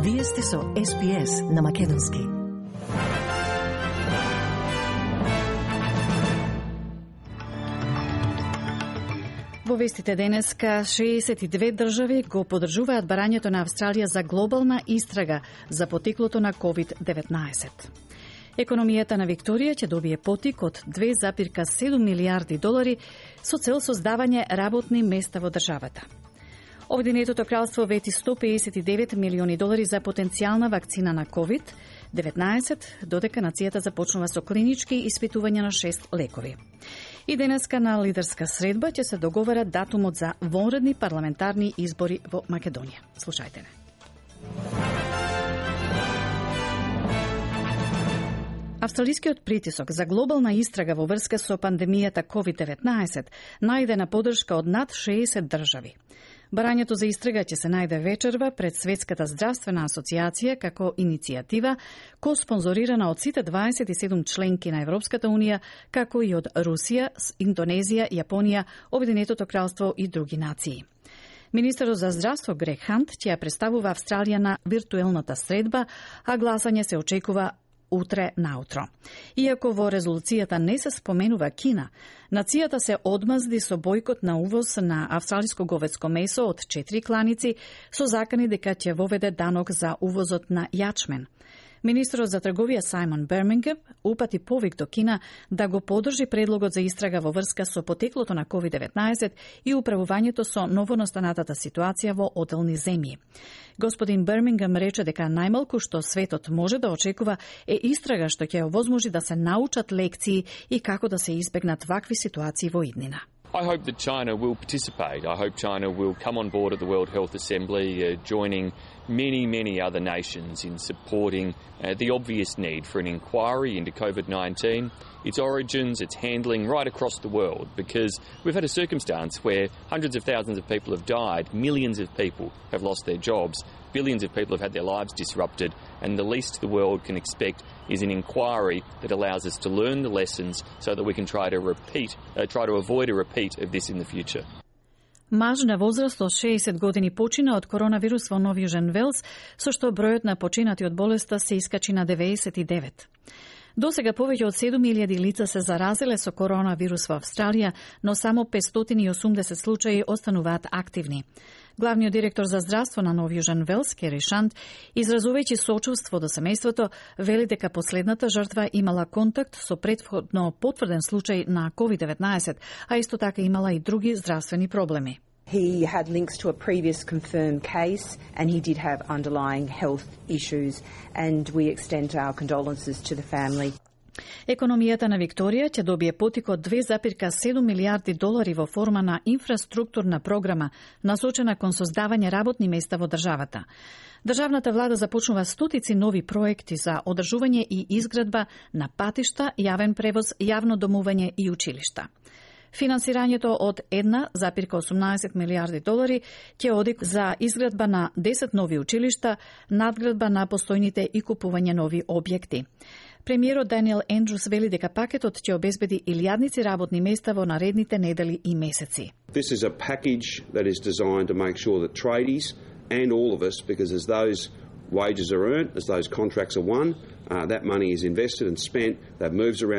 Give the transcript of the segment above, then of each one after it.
Вие сте со SPS на Македонски. Во вестите денеска, 62 држави го поддржуваат барањето на Австралија за глобална истрага за потеклото на COVID-19. Економијата на Викторија ќе добие потик од 2,7 милијарди долари со цел создавање работни места во државата. Обединетото кралство вети 159 милиони долари за потенцијална вакцина на COVID-19, додека нацијата започнува со клинички испитувања на 6 лекови. И денеска на лидерска средба ќе се договара датумот за вонредни парламентарни избори во Македонија. Слушајте ме. Австралискиот притисок за глобална истрага во врска со пандемијата COVID-19 најде на поддршка од над 60 држави. Барањето за истрага ќе се најде вечерва пред Светската здравствена асоциација како иницијатива ко-спонзорирана од сите 27 членки на Европската унија, како и од Русија, Индонезија, Јапонија, Обединетото кралство и други нации. Министерот за здравство Грег Хант ќе ја представува Австралија на виртуелната средба, а гласање се очекува утре наутро. Иако во резолуцијата не се споменува Кина, нацијата се одмазди со бојкот на увоз на австралиско говедско месо од 4 кланици со закани дека ќе воведе данок за увозот на јачмен. Министерот за трговија Сајмон Бермингем упати повик до Кина да го поддржи предлогот за истрага во врска со потеклото на COVID-19 и управувањето со новонастанатата ситуација во одделни земји. Господин Бермингем рече дека најмалку што светот може да очекува е истрага што ќе овозможи да се научат лекции и како да се избегнат вакви ситуации во иднина. I hope that China will participate. I hope China will come on board at the World Health Assembly, joining many other nations in supporting the obvious need for an inquiry into COVID-19, its origins, its handling right across the world, because we've had a circumstance where hundreds of thousands of people have died, millions of people have lost their jobs, billions of people have had their lives disrupted, and the least the world can expect is an inquiry that allows us to learn the lessons so that we can try to avoid a repeat of this in the future. Маж на возраст од 60 години почина од коронавирус во Нов Јужен Велс, со што бројот на починати од болеста се искачи на 99. Досега повеќе од 7.000 лица се заразиле со коронавирус во Австралија, но само 580 случаи остануваат активни. Главниот директор за здравство на Нов Јужен Велс, Кери Шант, изразувајќи сочувство до семејството, вели дека последната жртва имала контакт со претходно потврден случај на COVID-19, а исто така имала и други здравствени проблеми. He had links to a previous confirmed case and he did have underlying health issues, and we extend our condolences to the family. Економијата на Викторија ќе добие потик од 2,7 милијарди долари во форма на инфраструктурна програма насочена кон создавање работни места во државата. Државната влада започнува стотици нови проекти за одржување и изградба на патишта, јавен превоз, јавно домување и училишта. Финансирањето од 1,18 милијарди долари ќе оди за изградба на 10 нови училишта, надградба на постојните и купување нови објекти. Премиерот Даниел Ендрус вели дека пакетот ќе обезбеди илјадници работни места во наредните недели и месеци. This is a package that is designed to make sure that tradies and all of us, because as those wages are earned, as those contracts are won, that money is invested and spent, that moves around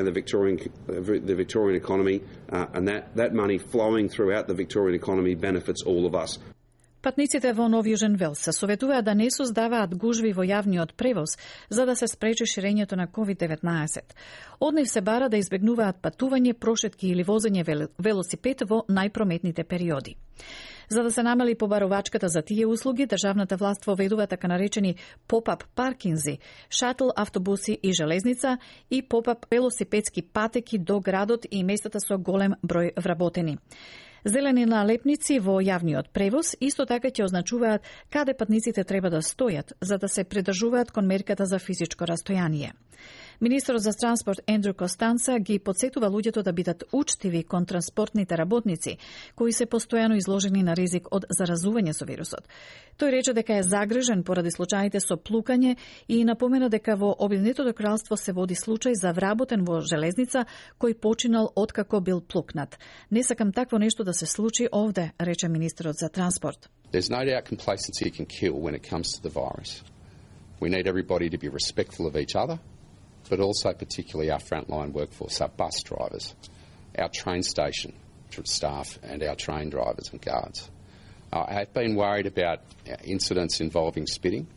the Victorian economy, and that money flowing throughout the Victorian economy benefits all of us. Патниците во Нов Јужен Велс се советуваат да не создаваат гужви во јавниот превоз за да се спречи ширењето на COVID-19. Од нив се бара да избегнуваат патување, прошетки или возење велосипед во најпрометните периоди. За да се намали побаровачката за тие услуги, државната власт воведува така наречени поп-ап паркинзи, шатл автобуси и железница и поп-ап велосипедски патеки до градот и местата со голем број вработени. Зелени налепници во јавниот превоз исто така ќе означуваат каде патниците треба да стојат за да се придржуваат кон мерката за физичко растојание. Министерот за транспорт Ендрю Костанца ги потсетува луѓето да бидат учтиви кон транспортните работници, кои се постојано изложени на ризик од заразување со вирусот. Тој рече дека е загрижен поради случаите со плукање и напомена дека во Обединетото кралство се води случај за вработен во железница кој починал откако бил плукнат. Не сакам такво нешто да се случи овде, рече министерот за транспорт. There's no doubt complacency can kill when it comes to the virus. We need everybody to be respectful of each other, but also particularly our frontline workforce, our bus drivers, our train station staff and our train drivers and guards. I have been worried about incidents involving spitting.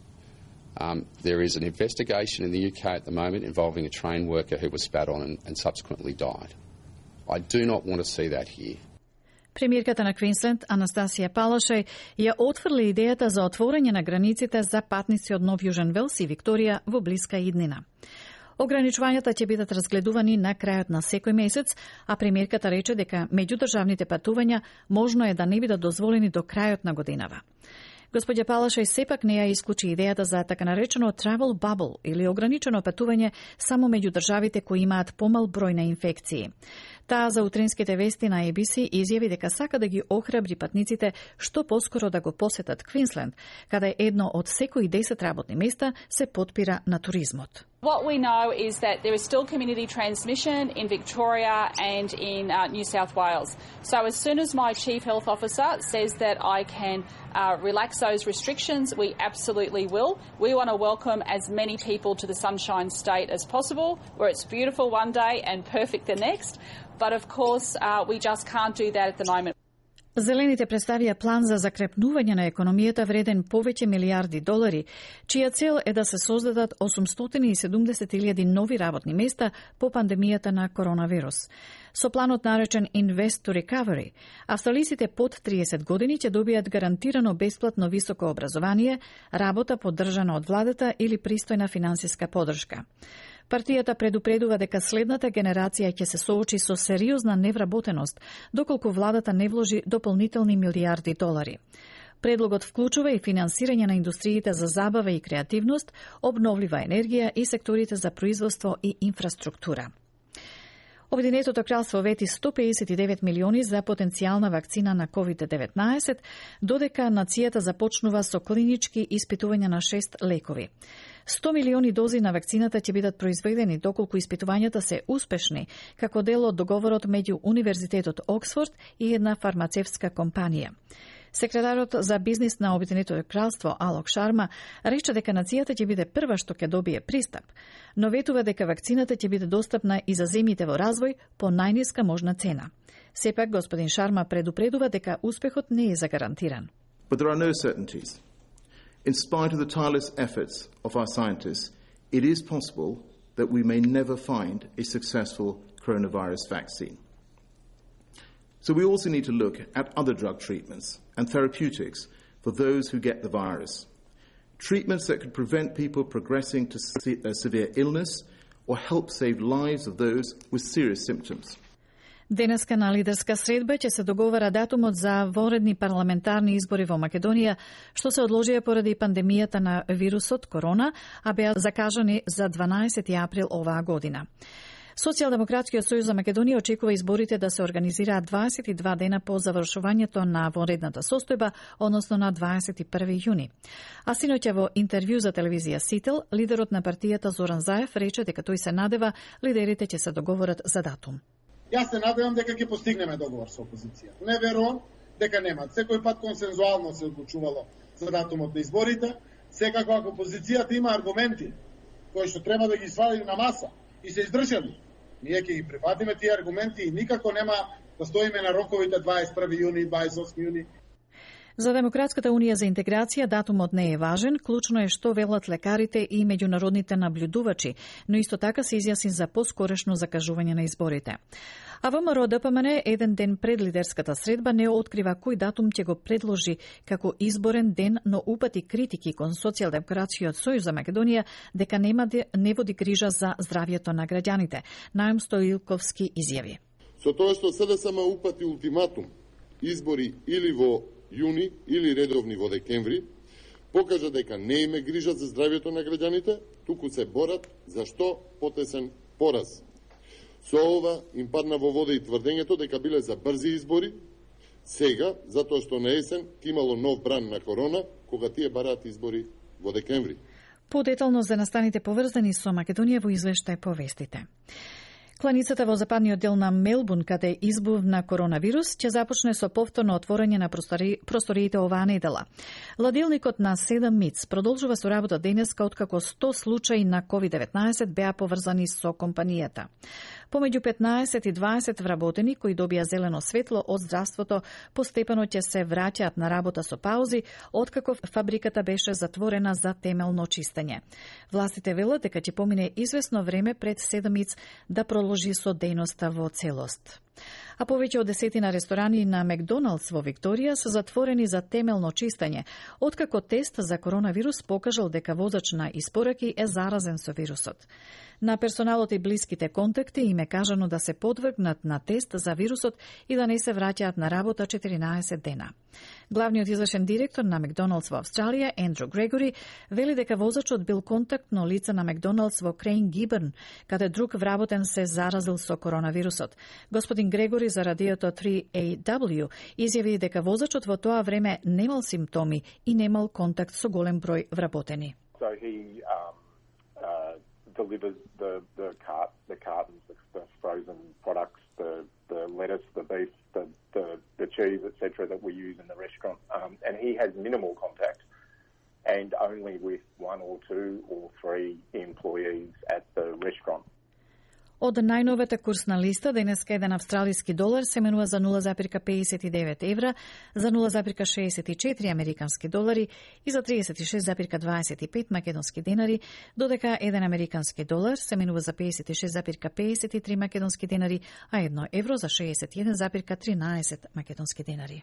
There is an investigation in the UK at the moment involving a train worker who was spat on and subsequently died. I do not want to see that here. Премиерката на Квинсленд, Анастасија Палашај, ја отфрли идејата за отворање на границите за патници од Нов Јужен Велс и Викторија во блиска иднина. Ограничувањата ќе бидат разгледувани на крајот на секој месец, а премиерката рече дека меѓудржавните патувања можно е да не бидат дозволени до крајот на годинава. Господја Палашај сепак не ја исклучи идејата за така наречено travel bubble или ограничено патување само меѓу државите кои имаат помал број на инфекции. Таа за утринските вести на ABC изјави дека сака да ги охрабри патниците што поскоро да го посетат Квинсленд, каде едно од секои 10 работни места се потпира на туризмот. What we know is that there is still community transmission in Victoria and in New South Wales. So as soon as my Chief Health Officer says that I can relax those restrictions, we absolutely will. We want to welcome as many people to the Sunshine State as possible, where it's beautiful one day and perfect the next. But of course, we just can't do that at the moment. Зелените представија план за закрепнување на економијата вреден повеќе милиарди долари, чија цел е да се создадат 870.000 нови работни места по пандемијата на коронавирус. Со планот наречен Invest to Recovery, австралиците под 30 години ќе добијат гарантирано бесплатно високо образование, работа поддржана од владата или пристојна финансиска поддршка. Партијата предупредува дека следната генерација ќе се соочи со сериозна невработеност, доколку владата не вложи дополнителни милиарди долари. Предлогот вклучува и финансирање на индустриите за забава и креативност, обновлива енергија и секторите за производство и инфраструктура. Обединетото кралство вети 159 милиони за потенцијална вакцина на COVID-19, додека нацијата започнува со клинички испитувања на 6 лекови. 100 милиони дози на вакцината ќе бидат произведени доколку испитувањата се успешни, како дел од договорот меѓу Универзитетот Оксфорд и една фармацевтска компанија. Секретарот за бизнис на Обединетото кралство Алок Шарма рече дека нацијата ќе биде прва што ќе добие пристап, но ветува дека вакцината ќе биде достапна и за земјите во развој по најниска можна цена. Сепак господин Шарма предупредува дека успехот не е загарантиран. But there are no certainties. In spite of the tireless efforts of our scientists, it is possible that we may never find a successful coronavirus vaccine. So we also need to look at other drug treatments and therapeutics for those who get the virus. Treatments that could prevent people progressing to severe illness or help save lives of those with serious symptoms. Денеска на лидерска средба ќе се договара датумот за воредни парламентарни избори во Македонија, што се одложија поради пандемијата на вирусот корона, а беа закажани за 12 април оваа година. Социјалдемократскиот сојуз за Македонија очекува изборите да се организираат 22 дена по завршувањето на вонредната состојба, односно на 21 јуни. А синоќа во интервју за телевизија Сител, лидерот на партијата Зоран Заев рече дека тој се надева лидерите ќе се договорат за датум. Јас се надевам дека ќе постигнеме договор со опозицијата. Не верувам дека нема. Секој пат консензуално се одлучувало за датумот на изборите. Секако ако опозицијата има аргументи кои што треба да ги свали на маса и се издржали, ние ќе ги прифатиме тие аргументи и никако нема да стоиме на роковите 21 јуни и 28 јуни. За Демократската унија за интеграција датумот не е важен, клучно е што велат лекарите и меѓународните наблюдувачи, но исто така се изјасни за поскорешно закажување на изборите. А ВМРО ДПМН еден ден пред лидерската средба не открива кој датум ќе го предложи како изборен ден, но упати критики кон Социјалдемократскиот сојуз за Македонија дека не води грижа за здравјето на граѓаните. Најм Стоилковски изјави. Со тоа што СДСМ упати ултиматум, избори или во јуни или редовни во декември, покажа дека не име грижа за здравјето на граѓаните, туку се борат за што потесен пораз. Со ова им падна во вода и тврдењето дека биле за брзи избори, сега, затоа што на есен имало нов бран на корона, кога тие бараат избори во декември. Подетално за настаните поврзани со Македонија во извештај по вестите. Кланицата во западниот дел на Мелбурн, каде избувна коронавирус, ќе започне со повторно отворање на просториите оваа недела. Ладилникот на 7 МИЦ продолжува со работа денеска, откако 100 случаи на COVID-19 беа поврзани со компанијата. Помеѓу 15 и 20 вработени кои добија зелено светло од здравството постепено ќе се враќаат на работа со паузи, откако фабриката беше затворена за темелно чистење. Властите велат дека ќе помине извесно време пред 7 МИЦ да проложи со дејноста во целост. А повеќе од 10 ресторани на Макдоналдс во Викторија се затворени за темелно чистење, откако тест за коронавирус покажал дека возач на испораки е заразен со вирусот. На персоналот и блиските контакти им е кажано да се подвргнат на тест за вирусот и да не се враќаат на работа 14 дена. Главниот извршен директор на Макдоналдс во Австралија, Ендрю Грегори, вели дека возачот бил контактно лице на Макдоналдс во Крейн Гибърн, каде друг вработен се заразил со коронавирусот. Господин Грегори за радиото 3AW изјави дека возачот во тоа време немал симптоми и немал контакт со голем број вработени. So he delivers the cartons, the frozen products, the lettuce, the beef, the cheese, etc. that we use in the restaurant, and he has minimal contact, and only with 1 or 2 or 3 employees at the restaurant. Од најновата курсна листа, денеска еден австралиски долар се менува за 0,59 евра, за 0,64 американски долари и за 36,25 македонски денари, додека еден американски долар се менува за 56,53 македонски денари, а 1 евро за 61,13 македонски денари.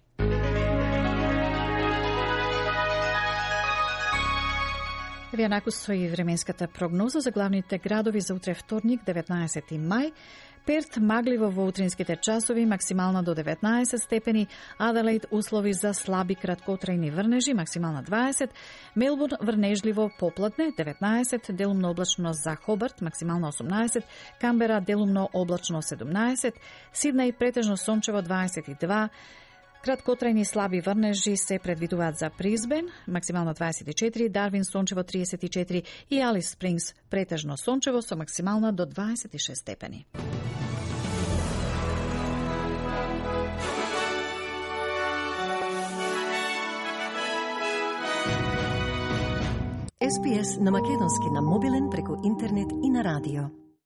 Еве накусо и временската прогноза за главните градови за утре вторник, 19 мај. Перт магливо во утринските часови, максимална до 19 степени, Аделаид услови за слаби краткотрајни врнежи, максимална 20, Мелбурн врнежливо попладне, 19, делумно облачно за Хобарт, максимална 18, Камбера делумно облачно 17, Сиднеј претежно сончево 22, краткотрајни слаби врнежи се предвидуваат за Брисбен, максимално 24, Дарвин сончево 34 и Алис Спрингс претежно сончево со максимална до 26 степени. SPS на македонски на мобилен преку интернет и на радио.